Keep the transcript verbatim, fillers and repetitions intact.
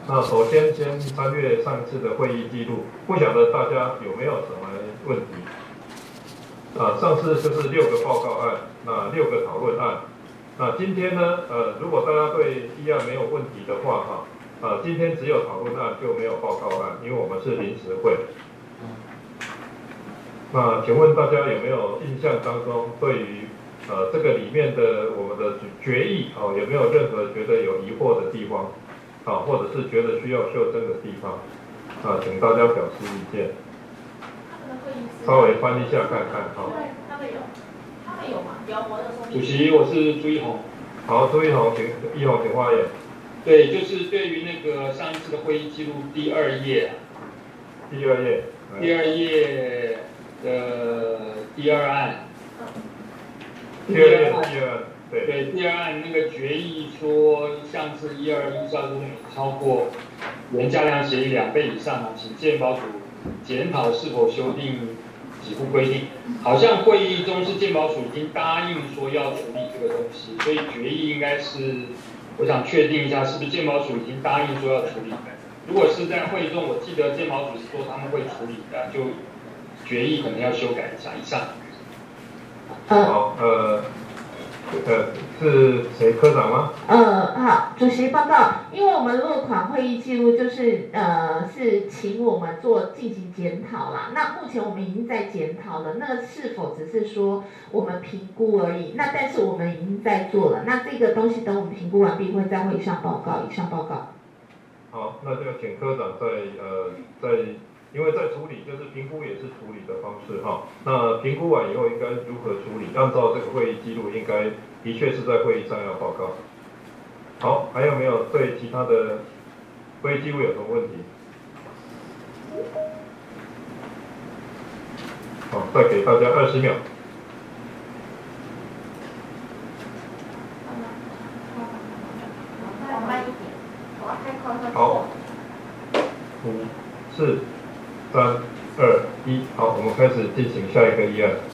那首先先参阅上次的会议记录，不晓得大家有没有什么问题？啊，上次就是六个报告案，那六个讨论案。那今天呢，呃，如果大家对议案没有问题的话，哈，呃，今天只有讨论案就没有报告案，因为我们是临时会。那请问大家有没有印象当中对于呃这个里面的我们的决议哦，有没有任何觉得有疑惑的地方？啊，或者是觉得需要修正的地方？啊，请大家表示意见。稍微翻一下看看，好。 他们有，他们有吗？有，我有说。 主席，我是朱一红。 好，朱一红，请一红请发言。 对，就是对于那个上一次的会议记录第二页， 第二页， 第二页的第二案。 第二页的第二案，对。 对，第二案那个决议说，上次一二一小组每超过原价量协议两倍以上，请健保署检讨是否修订给付规定。好像会议中是健保署已经答应说要处理这个东西，所以决议应该是，我想确定一下是不是健保署已经答应说要处理。如果是在会议中，我记得健保署是说他们会处理的，就决议可能要修改一下。以上。 好，呃。呃，是谁科长吗？ 呃，好，主席报告，因为我们落款会议记录就是呃是请我们做进行检讨啦。那目前我们已经在检讨了，那是否只是说我们评估而已？那但是我们已经在做了，那这个东西等我们评估完毕会在会议上报告，以上报告。 好，那就请科长在呃在。因为在处理，就是评估也是处理的方式哈。那评估完以后应该如何处理？按照这个会议记录，应该的确是在会议上要报告。好，还有没有对其他的会议记录有什么问题？好，再给大家二十秒。好，五、四。三、二、一，好，我们开始进行下一个议案。